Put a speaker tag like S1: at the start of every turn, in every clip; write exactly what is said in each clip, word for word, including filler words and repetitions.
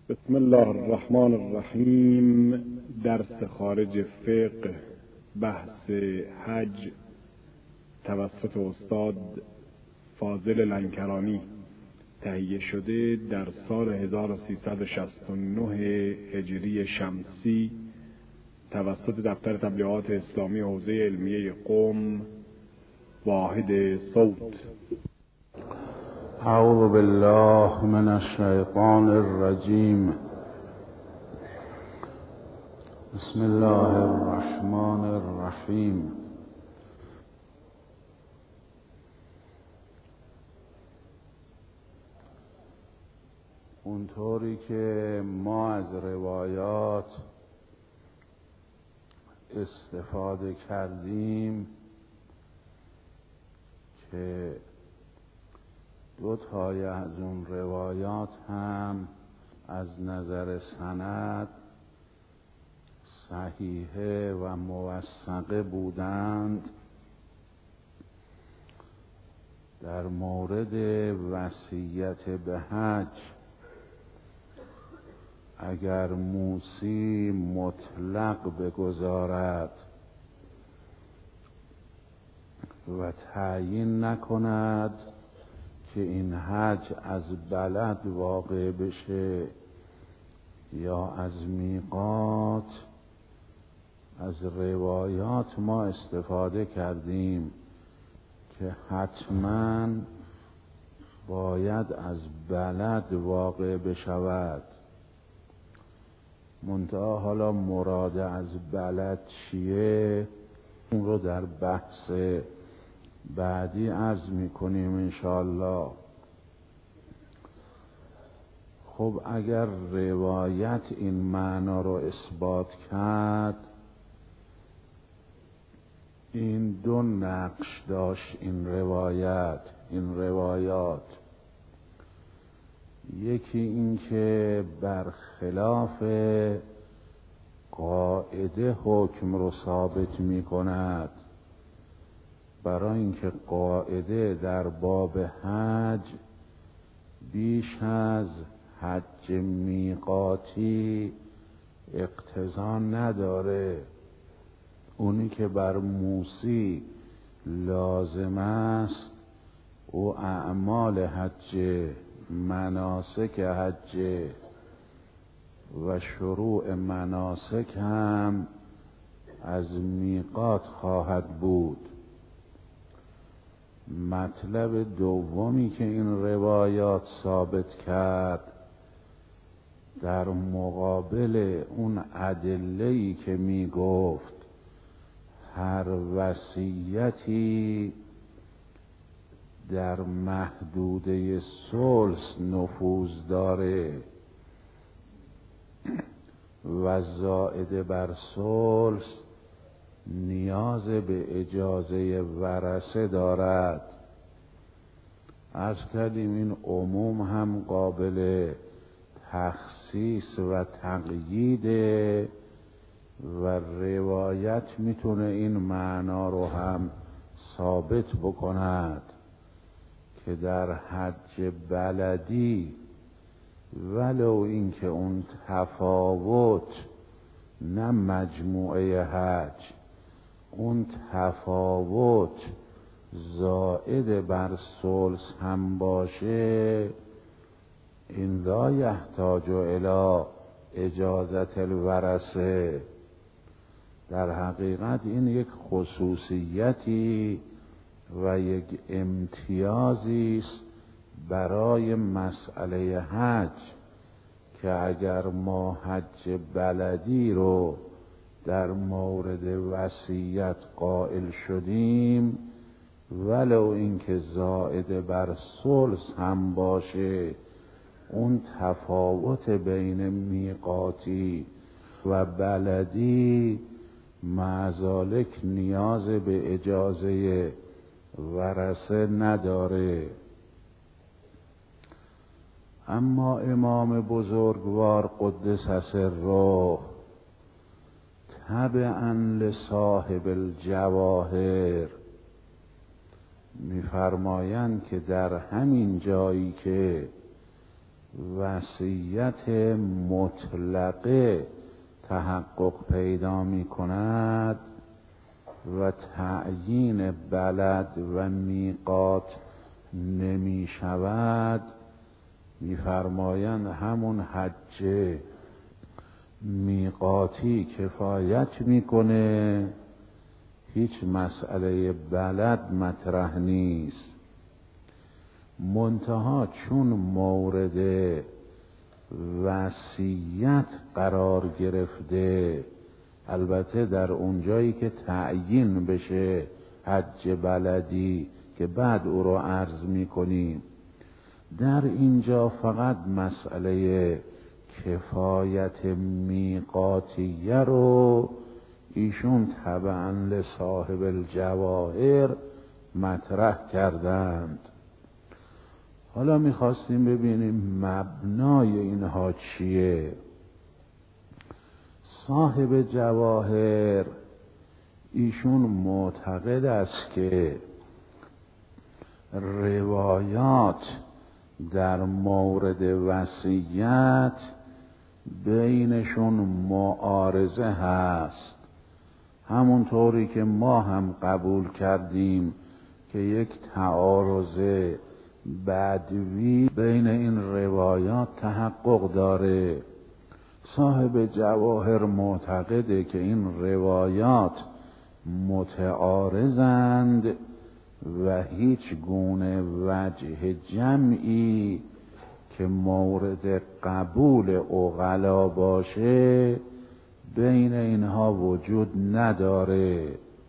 S1: بسم الله الرحمن الرحیم. درس خارج فقه، بحث حج توسط استاد فاضل لنکرانی، تهیه شده در سال هزار و سیصد و شصت و نه هجری شمسی توسط دفتر تبلیغات اسلامی حوزه علمیه قم، واحد صوت.
S2: اعوذ بالله من الشیطان الرجیم. بسم الله الرحمن الرحیم. اونطوری که ما از روایات استفاده کردیم که دو تای از اون روایات هم از نظر سند صحیحه و موثقه بودند، در مورد وصیت به حج اگر موسی مطلق بگذارد و تعیین نکند که این حج از بلد واقع بشه یا از میقات، از روایات ما استفاده کردیم که حتما باید از بلد واقع بشود. منتها حالا مراد از بلد چیه اون رو در بحث بعدی عرض میکنیم انشاءالله. خب اگر روایت این معنا رو اثبات کرد، این دو نقش داشت این روایت این روایات یکی این که برخلاف قاعده حکم رو ثابت می کند، برای اینکه قاعده در باب حج بیش از حج میقاتی اقتضا نداره. اونی که بر موسی لازم است او اعمال حج، مناسک حج و شروع مناسک هم از میقات خواهد بود. مطلب دومی که این روایات ثابت کرد در مقابل اون ادله‌ای که می گفت هر وصیتی در محدوده ثلث نفوذ داره و زائد بر ثلث نیاز به اجازه ورثه دارد. عرض کردیم این عموم هم قابل تخصیص و تقییده و روایت میتونه این معنا رو هم ثابت بکند که در حج بلدی ولو اینکه اون تفاوت نه مجموعه حج، اون تفاوت زائد بر ثلث هم باشه، این لا یحتاج الی اجازت الورثه. در حقیقت این یک خصوصیتی و یک امتیازی است برای مسئله حج که اگر ما حج بلدی رو در مورد وصیت قائل شدیم، ولو اینکه زائد بر ثلث هم باشه، اون تفاوت بین میقاتی و بلدی معذالک نیاز به اجازه ورثه نداره. اما امام بزرگوار قدس سره تبعاً لصاحب الجواهر می‌فرمایند که در همین جایی که وصیت مطلقه تحقق پیدا می کند و تعیین بلد و میقات نمی شود، می فرمایند همون حج میقاتی کفایت میکنه، هیچ مسئله بلد مطرح نیست. منتها چون مورد وصیت قرار گرفته، البته در اونجایی که تعیین بشه حج بلدی که بعد او رو عرض میکنیم، در اینجا فقط مسئله کفایت میقاتیه رو ایشون تبعا لصاحب الجواهر مطرح کردند. حالا میخواستیم ببینیم مبنای اینها چیه. صاحب جواهر ایشون معتقد است که روایات در مورد وصیت بینشون معارضه هست، همونطوری که ما هم قبول کردیم که یک تعارض بدوی بین این روایات تحقق داره. صاحب جواهر معتقده که این روایات متعارضند و هیچ گونه وجه جمعی که مورد قبول عقلا باشه بین اینها وجود نداره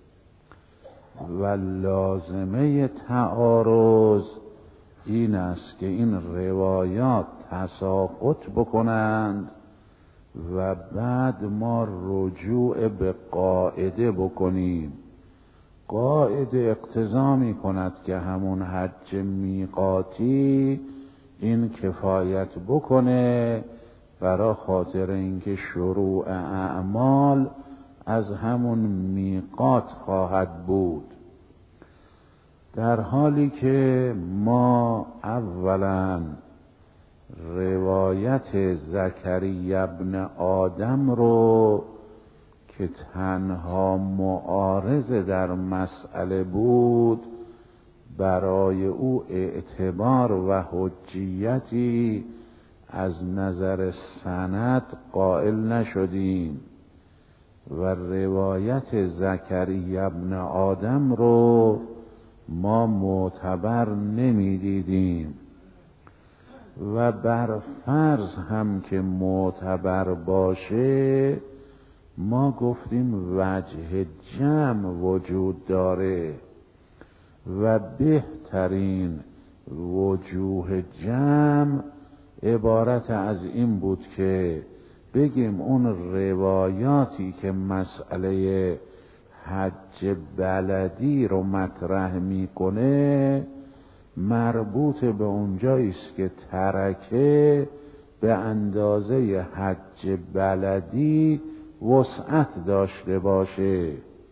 S2: و لازمه تعارض این است که این روایات تساقط بکنند و بعد ما رجوع به قاعده بکنیم. قاعده اقتضا می کند که همون حج میقاتی این کفایت بکنه، برای خاطر اینکه شروع اعمال از همون میقات خواهد بود. در حالی که ما اولا روایت زکریا ابن آدم رو که تنها معارض در مسئله بود برای او اعتبار و حجیتی از نظر سند قائل نشدیم و روایت زکریا ابن آدم رو ما معتبر نمیدیدیم و بر فرض هم که معتبر باشه ما گفتیم وجه جمع وجود داره و بهترین وجوه جمع عبارت از این بود که بگیم اون روایاتی که مسئله حج بلدی رو مطرح میکنه مربوط به اونجایی است که ترکه به اندازه حج بلدی وسعت داشته باشه.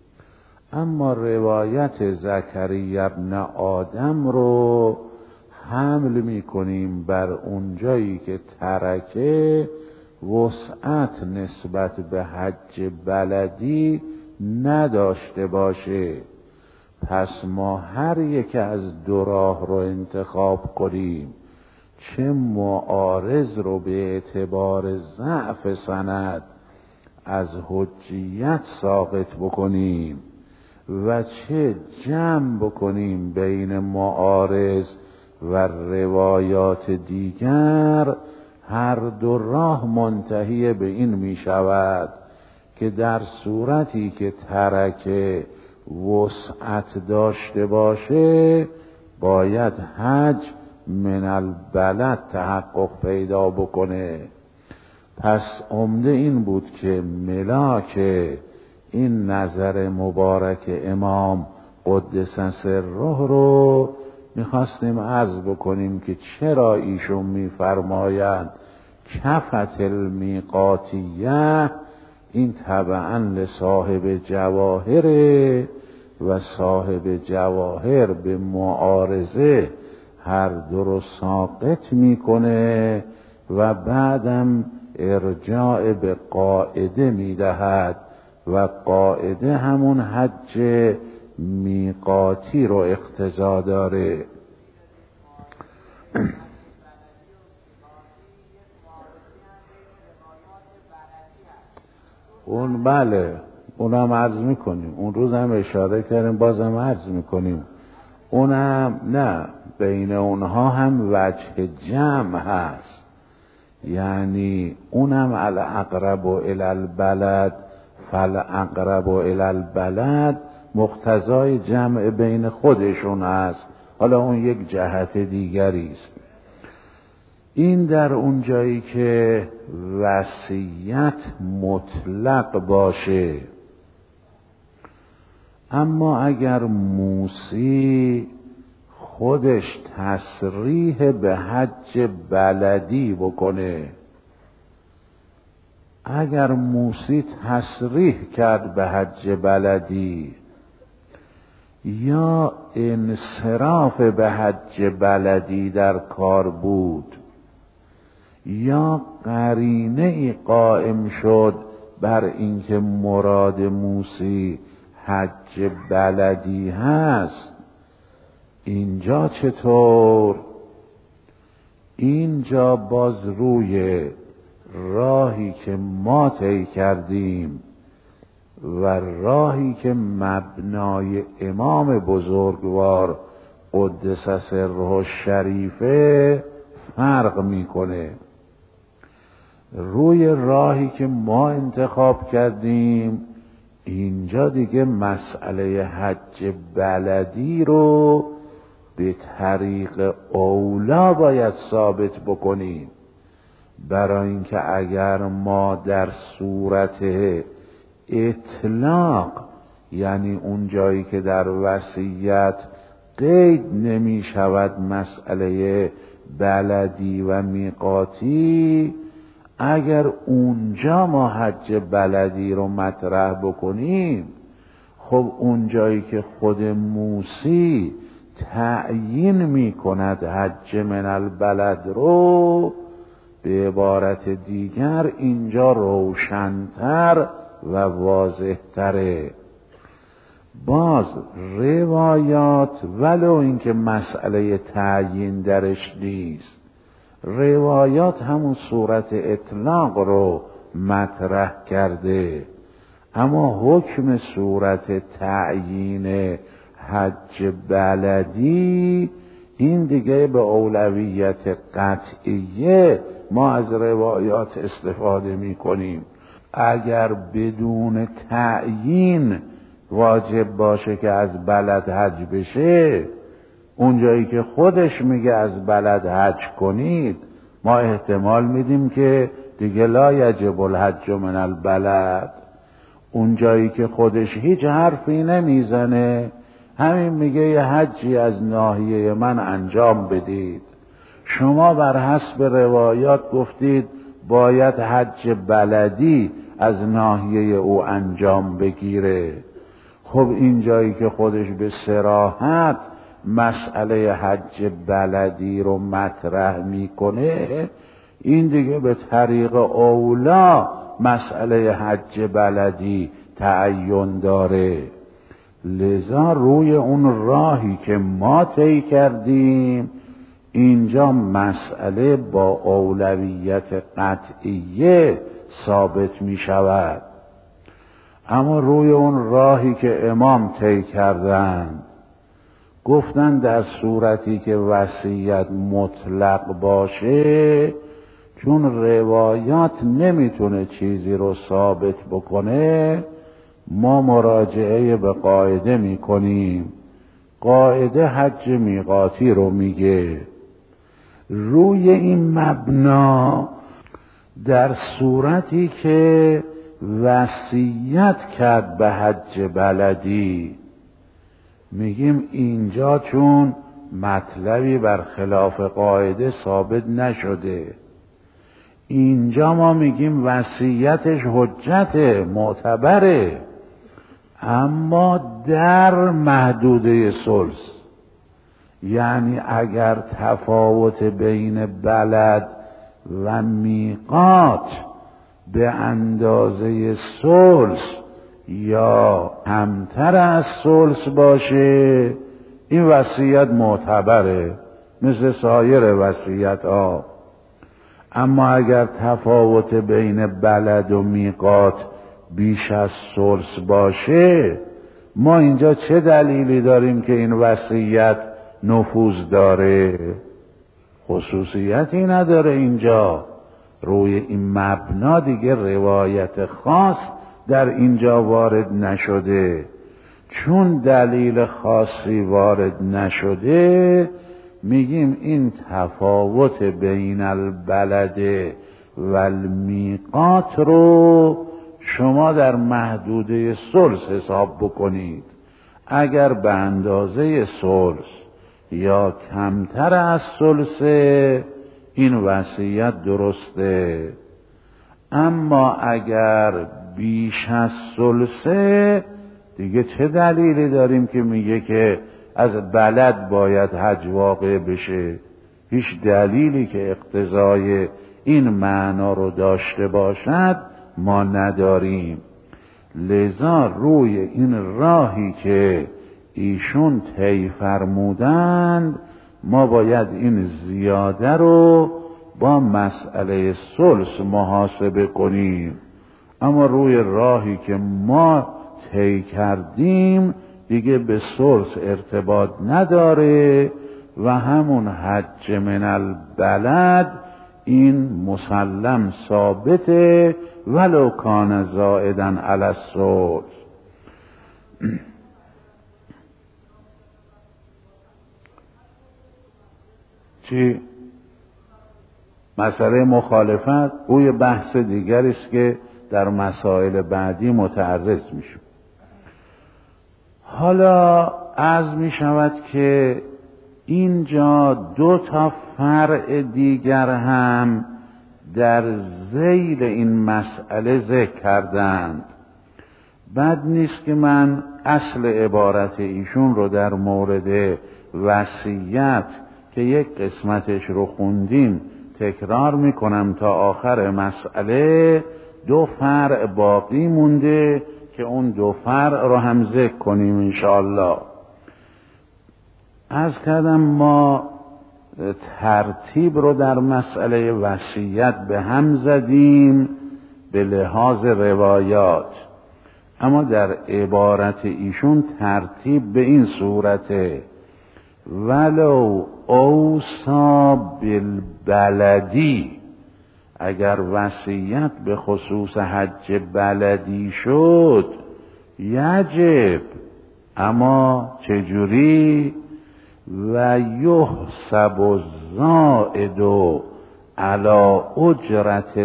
S2: اما روایت زکریا ابن آدم رو حمل میکنیم بر اونجایی که ترکه وسعت نسبت به حج بلدی نداشته باشه. پس ما هر یک از دو راه رو انتخاب کنیم، چه معارض رو به اعتبار ضعف سند از حجیت ساقط بکنیم و چه جمع بکنیم بین معارض و روایات دیگر، هر دو راه منتهی به این می شود که در صورتی که ترکه وسعت داشته باشه باید حج من البلد تحقق پیدا بکنه. پس عمده این بود که ملاک این نظر مبارک امام قدس سره رو میخواستیم عرض بکنیم که چرا ایشون میفرمایند کفت المیقاتیه، این طبعا لصاحب جواهر و صاحب جواهر به معارضه هر دو رو ساقط میکنه و بعدم ارجاع به قاعده میدهد و قاعده همون حج میقاتی رو اقتضا داره. اون بله اونم عرض میکنیم، اون روز هم اشاره کردیم، بازم عرض میکنیم، اونم نه، بین اونها هم وجه جمع هست، یعنی اونم الاقرب الی البلد فالاقرب الی البلد مقتضای جمع بین خودشون هست. حالا اون یک جهت دیگری است. این در اون جایی که وصیت مطلق باشه. اما اگر موسی خودش تصریح به حج بلدی بکنه، اگر موسی تصریح کرد به حج بلدی یا انصراف به حج بلدی در کار بود یا قرینه ای قائم شد بر اینکه مراد موسی حج بلدی هست، اینجا چطور؟ اینجا باز روی راهی که ما طی کردیم و راهی که مبنای امام بزرگوار قدس سره الشریفه فرق میکنه. روی راهی که ما انتخاب کردیم اینجا دیگه مسئله حج بلدی رو به طریق اولا باید ثابت بکنیم، برای اینکه اگر ما در صورت اطلاق، یعنی اون جایی که در وصیت قید نمی شود مسئله بلدی و میقاتی، اگر اونجا ما حج بلدی رو مطرح بکنیم، خب اون جایی که خود موسی تعیین می کند حج من البلد رو، به عبارت دیگر اینجا روشن‌تر و واضح‌تره. باز روایات ولو اینکه مسئله تعیین درش نیست، روایات همون صورت اطلاق رو مطرح کرده، اما حکم صورت تعیین حج بلدی این دیگه به اولویت قطعیه ما از روایات استفاده می کنیم. اگر بدون تعیین واجب باشه که از بلد حج بشه، اونجایی که خودش میگه از بلد حج کنید، ما احتمال میدیم که دیگه لا یجب الحج من البلد. اونجایی که خودش هیچ حرفی نمیزنه، همین میگه یه حجی از ناحیه من انجام بدید، شما بر حسب روایات گفتید باید حج بلدی از ناحیه او انجام بگیره. خب این جایی که خودش به صراحت مسئله حج بلدی رو مطرح میکنه، این دیگه به طریق اولا مسئله حج بلدی تعین داره. لذا روی اون راهی که ما طی کردیم اینجا مسئله با اولویت قطعیه ثابت می شود. اما روی اون راهی که امام طی کردن، گفتن در صورتی که وصیت مطلق باشه، چون روایات نمیتونه چیزی رو ثابت بکنه، ما مراجعه به قاعده میکنیم. قاعده حج میقاتی رو میگه. روی این مبنا در صورتی که وصیت کرد به حج بلدی، میگیم اینجا چون مطلبی برخلاف قاعده ثابت نشده، اینجا ما میگیم وصیتش حجت معتبره، اما در محدوده ثلث. یعنی اگر تفاوت بین بلد و میقات به اندازه ثلث یا کمتر از ثلث باشه، این وصیت معتبره مثل سایر وصیت ها. اما اگر تفاوت بین بلد و میقات بیش از ثلث باشه، ما اینجا چه دلیلی داریم که این وصیت نفوذ داره؟ خصوصیتی نداره. اینجا روی این مبنا دیگه روایت خاص در اینجا وارد نشده. چون دلیل خاصی وارد نشده، میگیم این تفاوت بین البلد و المیقات رو شما در محدوده ثلث حساب بکنید. اگر به اندازه ثلث یا کمتر از ثلث، این وصیت درسته. اما اگر بیش از ثلثه، دیگه چه دلیلی داریم که میگه که از بلد باید حج واقع بشه؟ هیچ دلیلی که اقتضای این معنا رو داشته باشد ما نداریم. لذا روی این راهی که ایشون طی فرمودند، ما باید این زیاده رو با مسئله ثلث محاسبه کنیم. اما روی راهی که ما طی کردیم دیگه به ثلث ارتباط نداره و همون حج من البلد این مسلم ثابته ولو کان زائدا علی الثلث. چی؟ مسئله مخالفت او یه بحث دیگری است که در مسائل بعدی متعرض میشه. حالا عرض می شود که اینجا دو تا فرع دیگر هم در ذیل این مسئله ذکر کردند. بد نیست که من اصل عبارت ایشون رو در مورد وصیت که یک قسمتش رو خوندیم تکرار میکنم تا آخر مسئله. دو فرع باقی مونده که اون دو فرع رو هم ذکر کنیم انشاءالله. عرض کردم ما ترتیب رو در مسئله وصیت به هم زدیم به لحاظ روایات، اما در عبارت ایشون ترتیب به این صورته: ولو اوصا بالبلدی، اگر وصیت به خصوص حج بلدی شد یجب، اما چجوری؟ و یحسب الزائد علی اجرت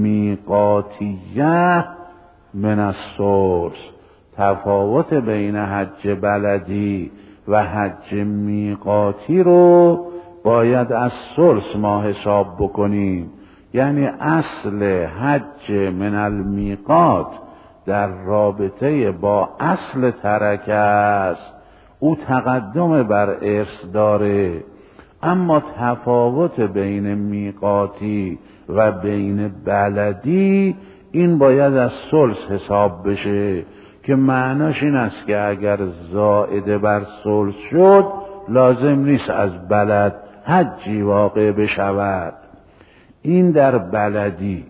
S2: المیقاتیه من الثلث. تفاوت بین حج بلدی و حج میقاتی رو باید از ثلث ما حساب بکنیم. یعنی اصل حج من المیقات در رابطه با اصل ترکه است، او تقدم بر ارث داره، اما تفاوت بین میقاتی و بین بلدی این باید از ثلث حساب بشه، که معناش این است که اگر زائد بر ثلث شد لازم نیست از بلد حجی واقع بشود. این در بلدی.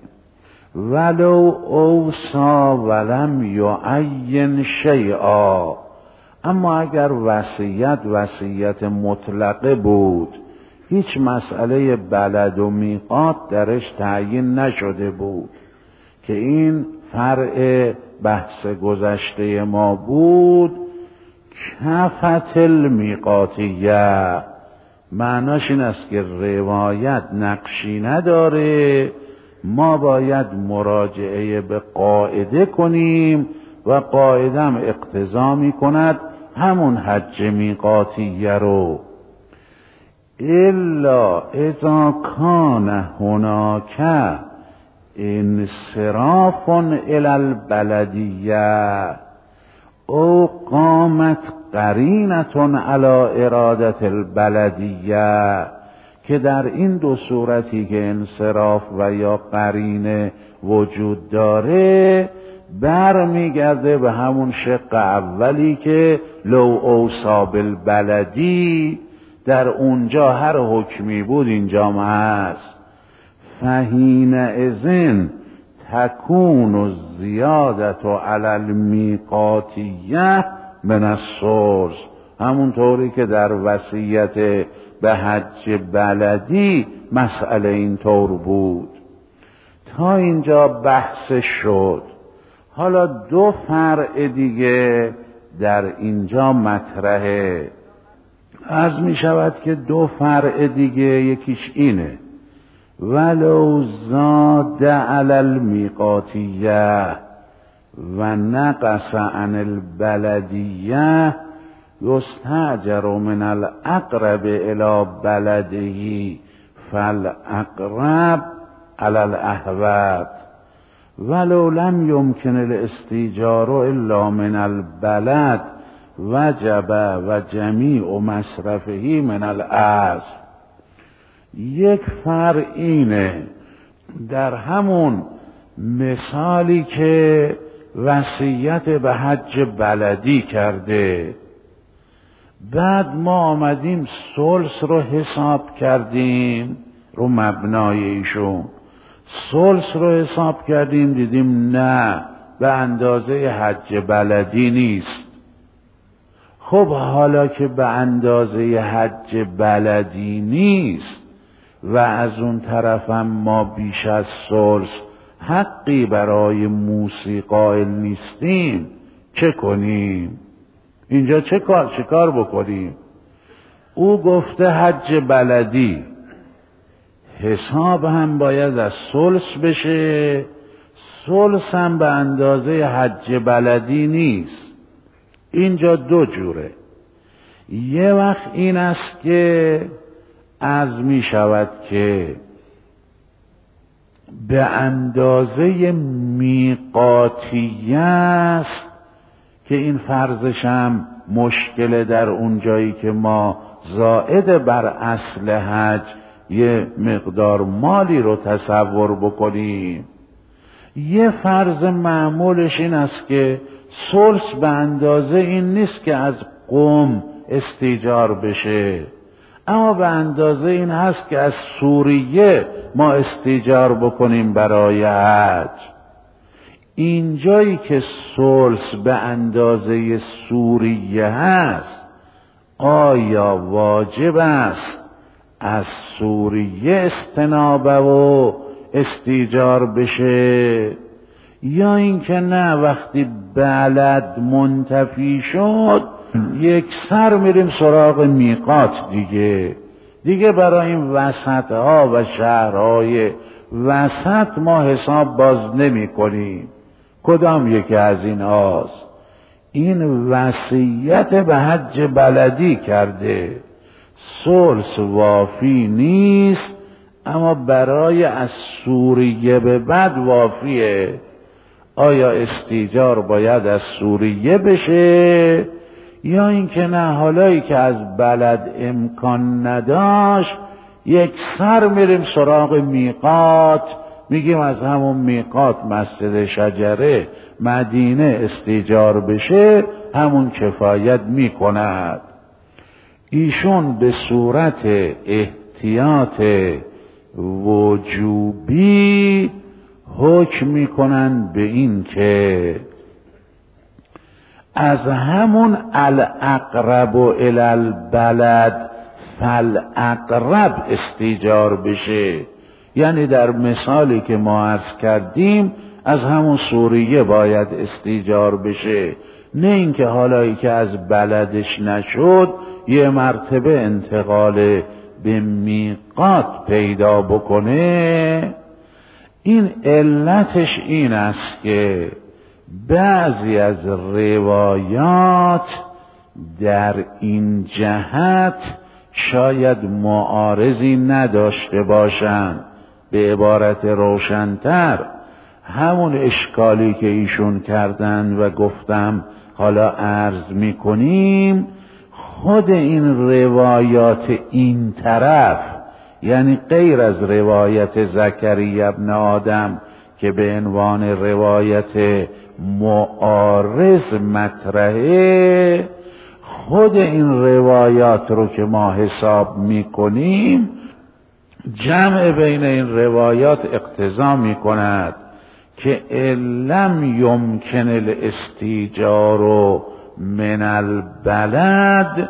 S2: ولو اوصا ولم یعین شیئا، اما اگر وصیت وصیت مطلقه بود، هیچ مسئله بلد و میقات درش تعیین نشده بود، که این فرع بحث گذشته ما بود، کفت المیقاتیه، معناش این است که روایت نقشی نداره، ما باید مراجعه به قاعده کنیم و قاعده هم اقتضا می کند همون حج میقاتیه رو. الا اذا کان هناک انصراف الی البلدیه او قامت قرینه علی ارادت البلدیه، که که در این دو صورتی که انصراف و یا قرینه وجود داره برمیگرده به همون شق اولی که لو اوصا بالبلدی، در اونجا هر حکمی بود اینجا هست. فحینئذ تکون الزیادة علی المیقاتیه من الثلث، همونطوری که در وصیت به حج بلدی مسئله اینطور بود. تا اینجا بحث شد. حالا دو فرع دیگه در اینجا مطرحه. عرض می شود که دو فرع دیگه یکیش اینه: ولو زاد علی المیقاتیه و نقص عن البلدیه یستأجر من الاقرب الى بلده فالاقرب علی الاحوط ولو لم يمكن الاستیجار الا من البلد وجب و جمیع مصرفه من الاصل. یک فرع اینه، در همون مثالی که وصیت به حج بلدی کرده، بعد ما آمدیم ثلث رو حساب کردیم رو مبنای ایشون، ثلث رو حساب کردیم دیدیم نه به اندازه حج بلدی نیست. خب حالا که به اندازه حج بلدی نیست و از اون طرفم ما بیش از ثلث حقی برای موسی قائل نیستیم، چه کنیم؟ اینجا چه کار چه کار بکنیم؟ او گفته حج بلدی، حساب هم باید از ثلث بشه، ثلث هم به اندازه حج بلدی نیست. اینجا دو جوره. یه وقت این است که عرض می شود که به اندازه میقاتیه است که این فرضش هم مشکل در اون جایی که ما زائد بر اصل حج یه مقدار مالی رو تصور بکنیم. یه فرض معمولش این است که ثلث به اندازه این نیست که از قم استیجار بشه، اما به اندازه این هست که از سوریه ما استیجار بکنیم برای حج. اینجایی که ثلث به اندازه سوریه هست، آیا واجب است از سوریه استنابه و استیجار بشه، یا اینکه نه وقتی بلد منتفی شد یک سر میریم سراغ میقات دیگه دیگه برای این وسط ها و شهرهای وسط ما حساب باز نمی کنیم. کدام یکی از این هاست؟ این وصیت به حج بلدی کرده، ثلث وافی نیست، اما برای از سوریه به بعد وافیه. آیا استیجار باید از سوریه بشه، یا اینکه نه حالایی که از بلد امکان نداشت یک سر میریم سراغ میقات، میگیم از همون میقات مسجد شجره مدینه استیجار بشه، همون کفایت میکند. ایشون به صورت احتیاط وجوبی حکم میکنن به این که از همون الاقرب الی البلد فالاقرب استیجار بشه. یعنی در مثالی که ما عرض کردیم از همون سوریه باید استیجار بشه، نه اینکه حالایی که از بلدش نشد یه مرتبه انتقال به میقات پیدا بکنه. این علتش این است که بعضی از روایات در این جهت شاید معارضی نداشته باشند. به عبارت روشن‌تر همون اشکالی که ایشون کردن و گفتم حالا عرض میکنیم، خود این روایات این طرف یعنی غیر از روایت زکریا ابن آدم که به عنوان روایت معارض مطرحه، خود این روایات رو که ما حساب میکنیم جمع بین این روایات اقتضا میکند که لم یمکن الاستیجار من البلد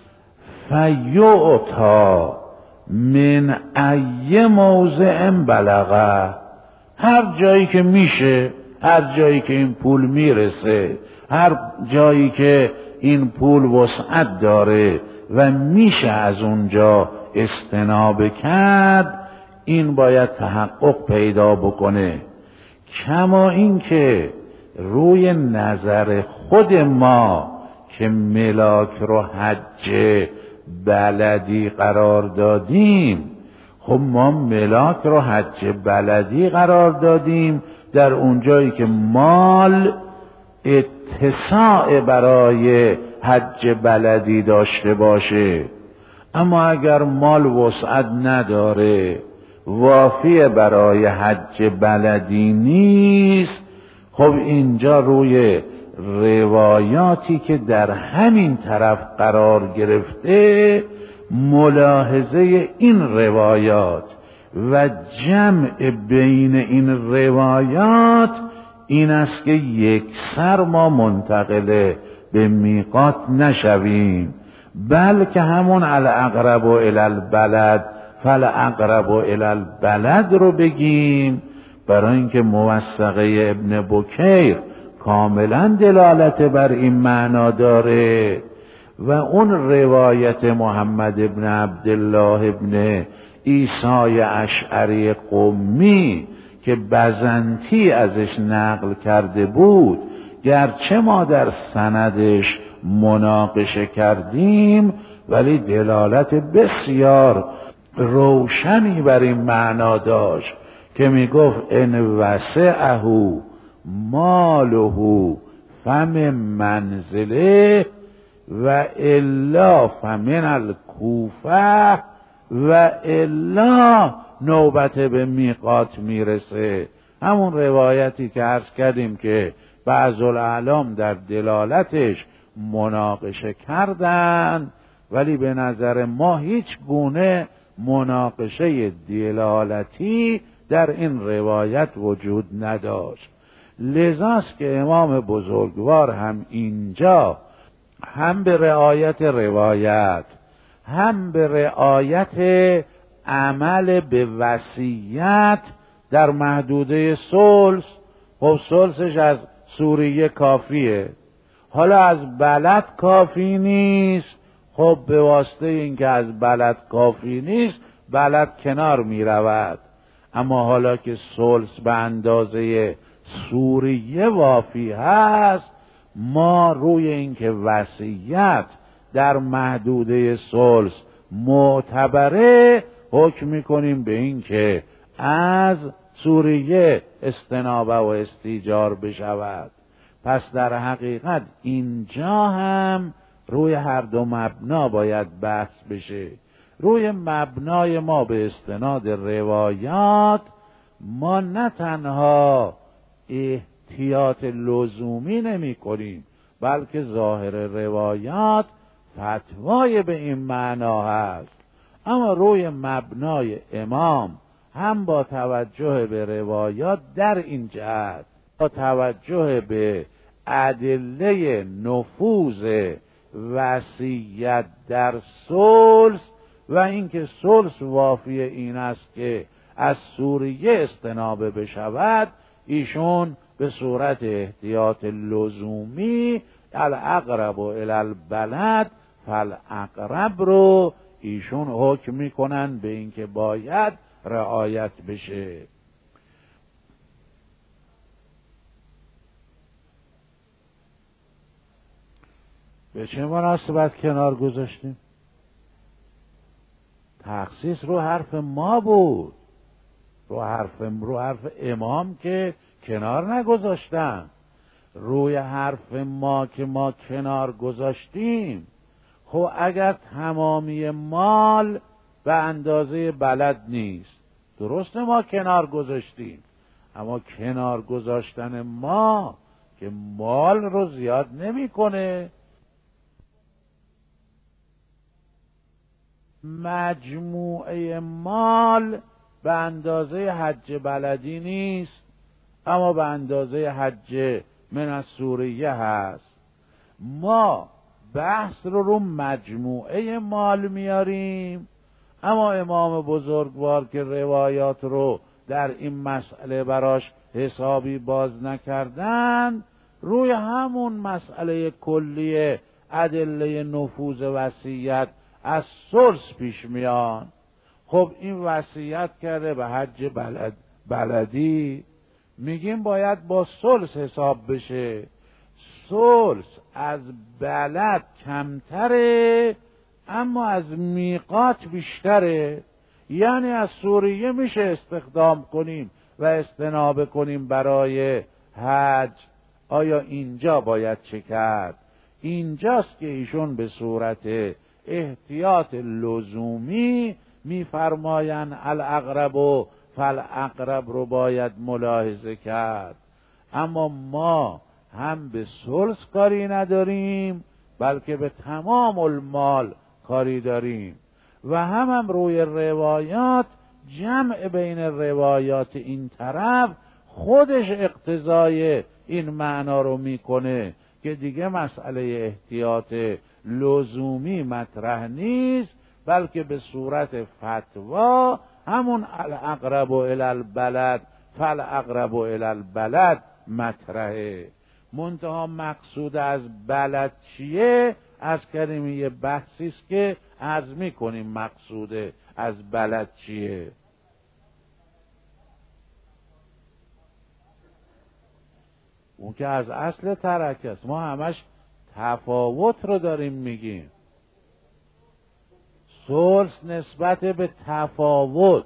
S2: فیعطا من ای موضع بلغه، هر جایی که میشه، هر جایی که این پول میرسه، هر جایی که این پول وسعت داره و میشه از اونجا استنابه کرد، این باید تحقق پیدا بکنه. کما اینکه روی نظر خود ما که ملاک رو حج بلدی قرار دادیم، خب ما ملاک رو حج بلدی قرار دادیم در اونجایی که مال اتساع برای حج بلدی داشته باشه. اما اگر مال وسعت نداره، وافی برای حج بلدی نیست، خب اینجا روی روایاتی که در همین طرف قرار گرفته، ملاحظه این روایات و جمع بین این روایات این است که یکسر ما منتقل به میقات نشویم، بلکه همون الاقرب الی البلد فالاقرب الی البلد رو بگیم، برای اینکه موثقه ابن بکیر کاملا دلالت بر این معنا داره و اون روایت محمد ابن عبدالله ابن عیسی اشعری قمی که بزنطی ازش نقل کرده بود، گرچه ما در سندش مناقشه کردیم ولی دلالت بسیار روشنی بر این معنا داشت که می گفت ان وسعه ماله فمن منزله و الا فمن الکوفه و الا نوبت به میقات میرسه. همون روایتی که عرض کردیم که بعض الاعلام در دلالتش مناقشه کردن، ولی به نظر ما هیچ گونه مناقشه دلالتی در این روایت وجود نداشت. لذاست که امام بزرگوار هم اینجا هم به رعایت روایت، هم به رعایت عمل به وصیت در محدوده ثلث، خب ثلثش از سوریه کافیه، حالا از بلد کافی نیست، خب به واسطه اینکه از بلد کافی نیست بلد کنار می رود، اما حالا که ثلث به اندازه سوریه وافی هست، ما روی اینکه وصیت در محدوده ثلث معتبره حکم میکنیم به اینکه از سوریه استنابه و استیجار بشود. پس در حقیقت اینجا هم روی هر دو مبنا باید بحث بشه. روی مبنای ما به استناد روایات، ما نه تنها احتیاط لزومی نمی کنیم، بلکه ظاهر روایات فتوای به این معنا هست. اما روی مبنای امام هم با توجه به روایات در این جهت، با توجه به ادله نفوذ وصیت در ثلث و اینکه ثلث وافی این است که از سوریه استنابه بشود، ایشون به صورت احتیاط لزومی الاقرب الی البلد فالاقرب رو ایشون حکم میکنن به اینکه باید رعایت بشه. به چه مناسبت کنار گذاشتیم؟ تخصیص رو حرف ما بود، رو حرف رو حرف امام که کنار نگذاشتن، روی حرف ما که ما کنار گذاشتیم. خب اگر تمامی مال به اندازه بلد نیست. درسته ما کنار گذاشتیم، اما کنار گذاشتن ما که مال رو زیاد نمیکنه. مجموعه مال به اندازه حج بلدی نیست، اما به اندازه حج من السوریه هست. ما بحث رو رو مجموعه مال میاریم، اما امام بزرگوار که روایات رو در این مسئله براش حسابی باز نکردن، روی همون مسئله کلی ادله نفوذ وصیت از ثلث پیش میان. خب این وصیت کرده به حج بلد بلدی، میگیم باید با ثلث حساب بشه. ثلث از بلد کمتره اما از میقات بیشتره، یعنی از سوریه میشه استخدام کنیم و استنابه کنیم برای حج. آیا اینجا باید چه کرد؟ اینجاست که ایشون به صورت احتیاط لزومی میفرماین الاقرب و فالاقرب رو باید ملاحظه کرد. اما ما هم به ثلث کاری نداریم بلکه به تمام المال کاری داریم، و هم هم روی روایات جمع بین روایات این طرف خودش اقتضای این معنا رو میکنه که دیگه مسئله احتیاط لزومی مطرح نیست، بلکه به صورت فتوا همون الاقرب الی البلد فالاقرب الی البلد مطرحه. منتها مقصود از بلد چیه؟ از کردیم یه بحثی است که عرض میکنیم مقصود از بلد چیه. اون که از اصل ترک است. ما همش تفاوت رو داریم میگیم. ثلث نسبت به تفاوت.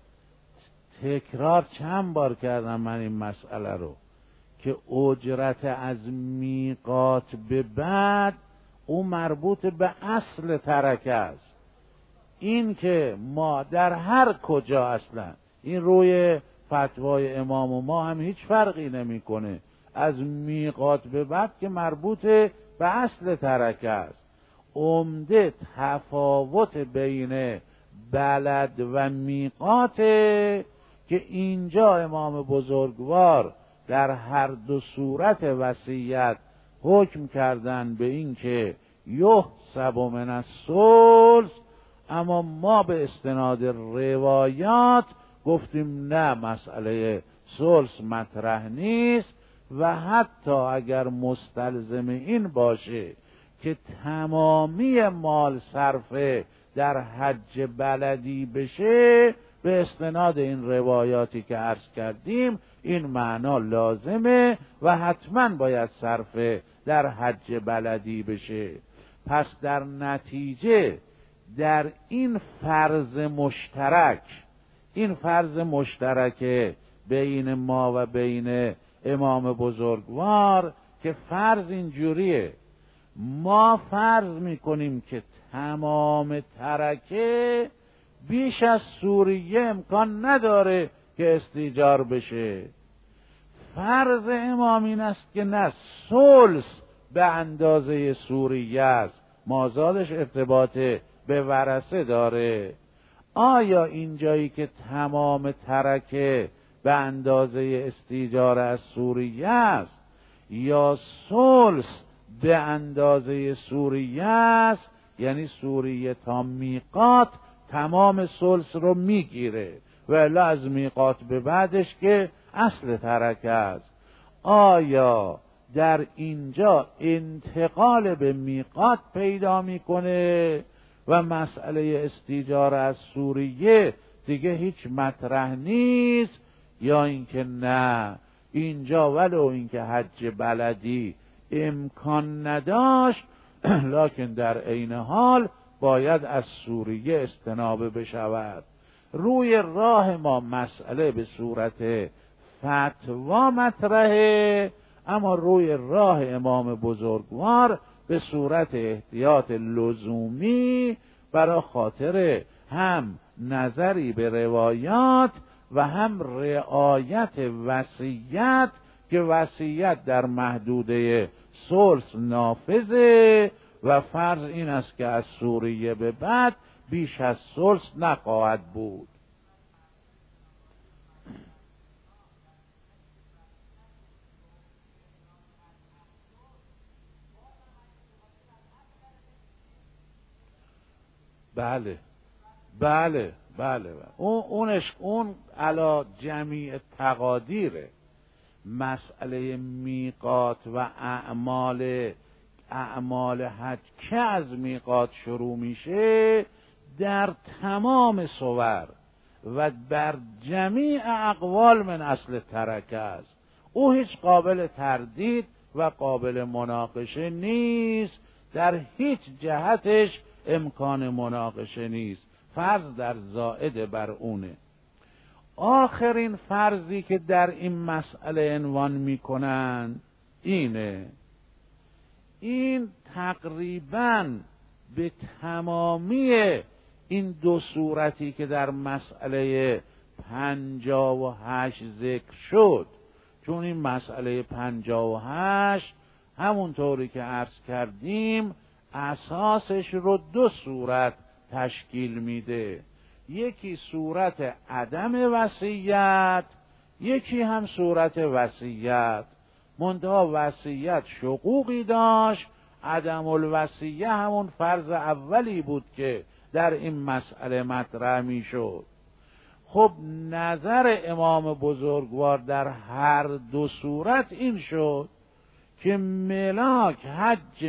S2: تکرار چند بار کردم من این مسئله رو که اجرت از میقات به بعد اون مربوط به اصل ترکه است. این که ما در هر کجا اصلا این روی فتوای امام و ما هم هیچ فرقی نمیکنه، از میقات به بعد که مربوط به اصل ترکه است. عمده تفاوت بین بلد و میقاته که اینجا امام بزرگوار در هر دو صورت وصیت حکم کردن به این که یحسب من الثلث، اما ما به استناد روایات گفتیم نه، مسئله ثلث مطرح نیست و حتی اگر مستلزم این باشه که تمامی مال صرف در حج بلدی بشه، به استناد این روایاتی که عرض کردیم این معنا لازمه و حتما باید صرف در حج بلدی بشه. پس در نتیجه در این فرض مشترک، این فرض مشترک بین ما و بین امام بزرگوار که فرض اینجوریه، ما فرض میکنیم که تمام ترکه بیش از سوریه امکان نداره که استیجار بشه. فرض امام این است که نه، ثلث به اندازه سوریه است، مازادش ارتباط به ورثه داره. آیا اینجایی که تمام ترکه به اندازه استیجار از سوریه است یا ثلث به اندازه سوریه است، یعنی سوریه تا میقات تمام ثلث رو میگیره و الا از میقات به بعدش که اصل ترکه است. آیا در اینجا انتقال به میقات پیدا میکنه و مسئله استیجار از سوریه دیگه هیچ مطرح نیست، یا اینکه نه، اینجا ولو اینکه حج بلدی امکان نداشت لکن در عین حال باید از سوریه استنابه بشود. روی راه ما مسئله به صورت فتوا مطرحه، اما روی راه امام بزرگوار به صورت احتیاط لزومی برای خاطر هم نظری به روایات و هم رعایت وصیت که وصیت در محدوده ثلث نافذه و فرض این است که از سوریه به بعد بیش از ثلث نخواهد بود. بله بله بله, بله. اون اونش اون علا جمیع تقادیره. مسئله میقات و اعمال اعمال حج که از میقات شروع میشه در تمام صور و بر جمیع اقوال من اصل ترکه است. او هیچ قابل تردید و قابل مناقشه نیست، در هیچ جهتش امکان مناقشه نیست، فرض در زائد بر اونه. آخرین فرضی که در این مسئله عنوان میکنن اینه، این تقریباً به تمامی این دو صورتی که در مسئله پنجاه و هشت ذکر شد، چون این مسئله پنجاه و هشت همونطوری که عرض کردیم اساسش رو دو صورت تشکیل میده، یکی صورت عدم وصیت، یکی هم صورت وصیت. منتها وصیت شقوقی داشت، عدم الوصیه همون فرض اولی بود که در این مسئله مطرح می شد. خب نظر امام بزرگوار در هر دو صورت این شد که ملاک حج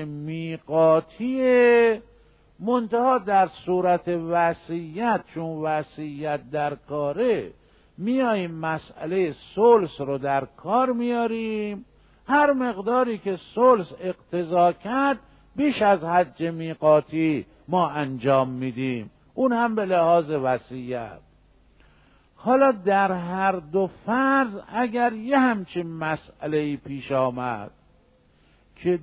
S2: میقاتیه، منتها در صورت وصیت چون وصیت در کاره میاییم مسئله ثلث رو در کار میاریم، هر مقداری که ثلث اقتضا کرد بیش از حج میقاتی ما انجام میدیم، اون هم به لحاظ وصیت. حالا در هر دو فرض اگر یه همچین مسئله‌ای پیش آمد که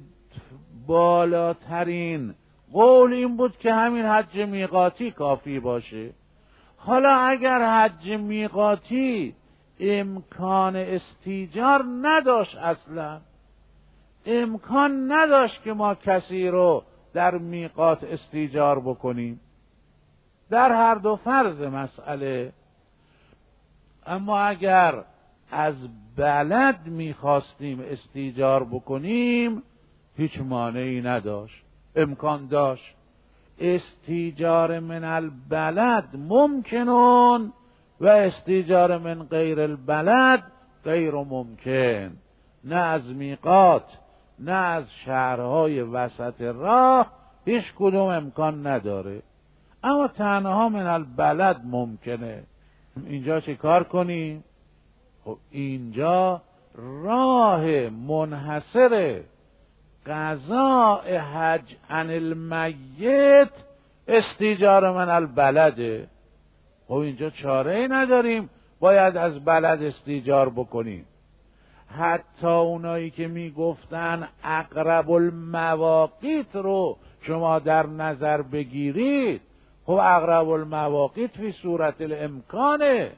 S2: بالاترین قول این بود که همین حج میقاتی کافی باشه، حالا اگر حج میقاتی امکان استیجار نداشت، اصلا امکان نداشت که ما کسی رو در میقات استیجار بکنیم در هر دو فرض مسئله، اما اگر از بلد میخواستیم استیجار بکنیم هیچ مانعی نداشت، امکان داشت. استیجار من البلد ممکنون و استیجار من غیر البلد غیر ممکن، نه از میقات نه از شهرهای وسط راه هیچ کدوم امکان نداره، اما تنها من البلد ممکنه. اینجا چه کار کنیم؟ خب اینجا راه منحصر قضاء حج عن المیت استیجار من البلده. خب اینجا چاره‌ای نداریم، باید از بلد استیجار بکنیم. حتی اونایی که میگفتن اقرب المواقیت رو شما در نظر بگیرید، خب اقرب المواقیت فی صورت الامکانه،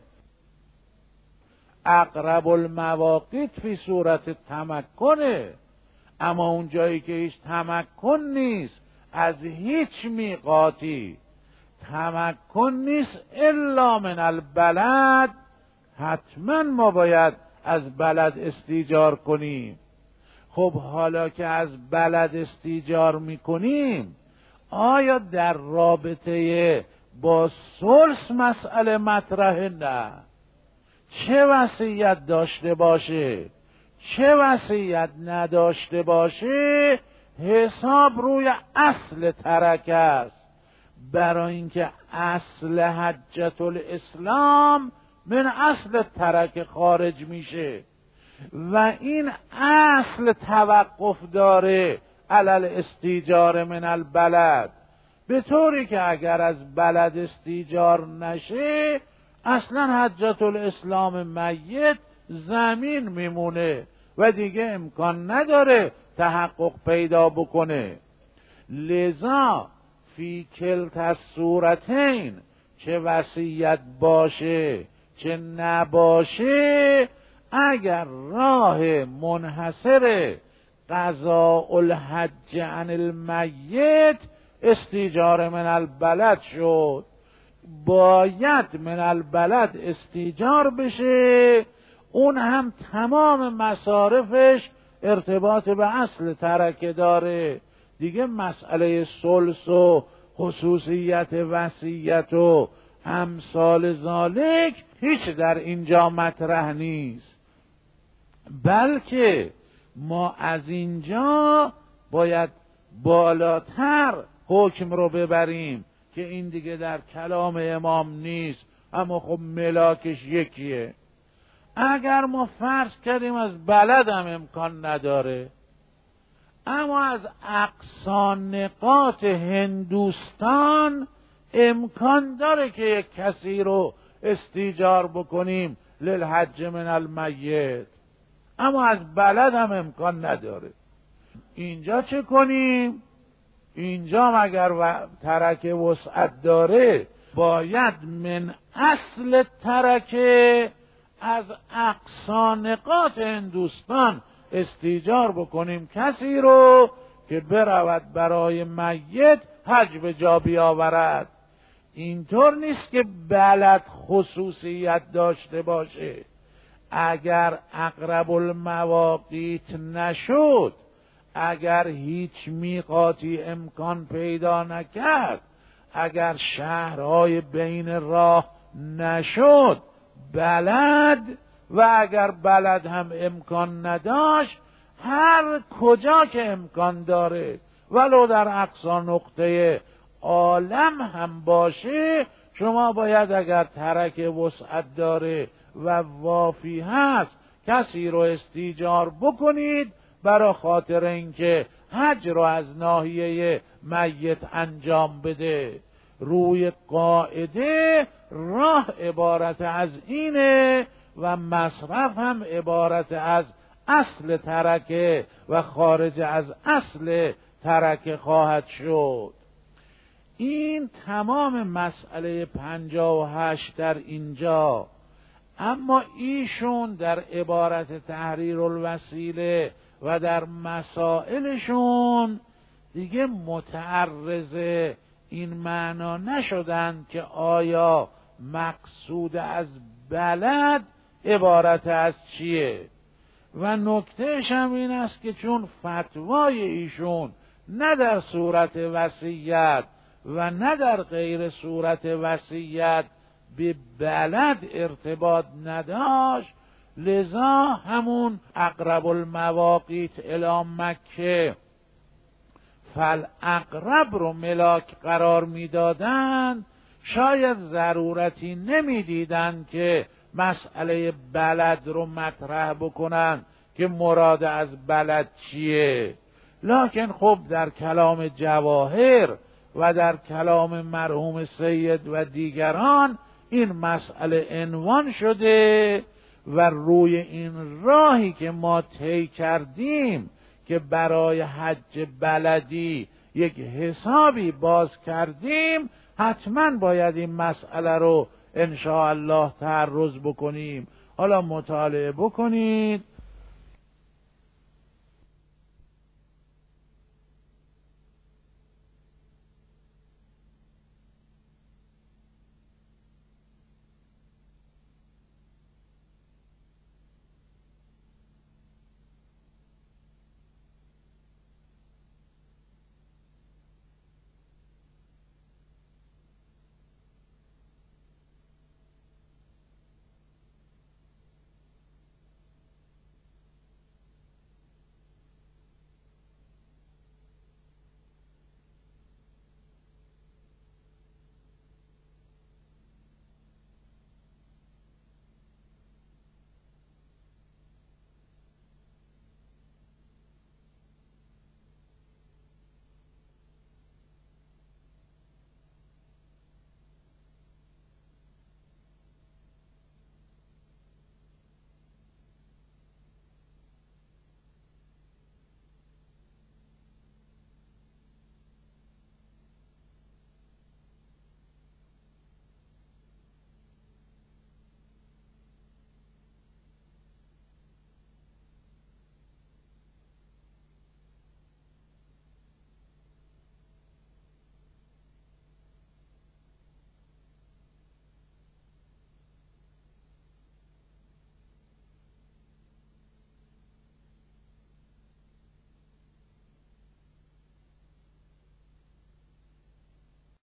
S2: اقرب المواقیت فی صورت تمکنه، اما اون جایی که هیچ تمکن نیست از هیچ میقاتی، تمکن نیست الا من البلد، حتما ما باید از بلد استیجار کنیم. خب حالا که از بلد استیجار میکنیم، آیا در رابطه با ثلث مسئله مطرحه؟ نه. چه وصیت داشته باشه چه وصیت نداشته باشه حساب روی اصل ترکه است، برای اینکه اصل حجت الاسلام من اصل ترکه خارج میشه و این اصل توقف داره علل استیجار من البلد، به طوری که اگر از بلد استیجار نشه اصلا حجت الاسلام میت زمین میمونه و دیگه امکان نداره تحقق پیدا بکنه. لذا فی کلتا الصورتین چه وصیت باشه چه نباشه، اگر راه منحصر قضاء الحج عن المیت استیجار من البلد شد، باید من البلد استیجار بشه، اون هم تمام مصارفش ارتباط به اصل ترکه داره دیگه. مسئله ثلث و خصوصیت وصیت و امثال ذالک هیچ در اینجا مطرح نیست، بلکه ما از اینجا باید بالاتر حکم رو ببریم که این دیگه در کلام امام نیست، اما خب ملاکش یکیه. اگر ما فرض کردیم از بلد هم امکان نداره، اما از اقصا نقاط هندوستان امکان داره که یک کسی رو استیجار بکنیم للحج من المیت، اما از بلد هم امکان نداره. اینجا چه کنیم؟ اینجا مگر و ترکه وسعت داره، باید من اصل ترکه از اقصا نقاط هندوستان استیجار بکنیم کسی رو که برود برای میت حج به جا بیاورد. اینطور نیست که بلد خصوصیت داشته باشه. اگر اقرب المواقیت نشد، اگر هیچ میقاتی امکان پیدا نکرد، اگر شهرهای بین راه نشد بلد، و اگر بلد هم امکان نداشت، هر کجا که امکان داره ولو در اقصا نقطه عالم هم باشه، شما باید اگر ترک وسعت داره و وافی هست کسی رو استیجار بکنید برای خاطر اینکه حج رو از ناحیه میت انجام بده. روی قاعده راه عبارت از اینه و مصرف هم عبارت از اصل ترکه و خارج از اصل ترکه خواهد شد. این تمام مسئله پنجاه و هشت در اینجا. اما ایشون در عبارت تحریر الوسیله و در مسائلشون دیگه متعرض این معنا نشدن که آیا مقصود از بلد عبارت از چیه. و نکتهش هم این است که چون فتوای ایشون نه در صورت وصیت و نه در غیر صورت وصیت به بلد ارتباط نداشت، لذا همون اقرب المواقیت الی مکه فالاقرب رو ملاک قرار میدادن، شاید ضرورتی نمیدیدن که مسئله بلد رو مطرح بکنن که مراد از بلد چیه. لکن خب در کلام جواهر و در کلام مرحوم سید و دیگران این مسئله عنوان شده و روی این راهی که ما طی کردیم که برای حج بلدی یک حسابی باز کردیم، حتما باید این مسئله رو ان شاء الله تعرض بکنیم. حالا مطالعه بکنید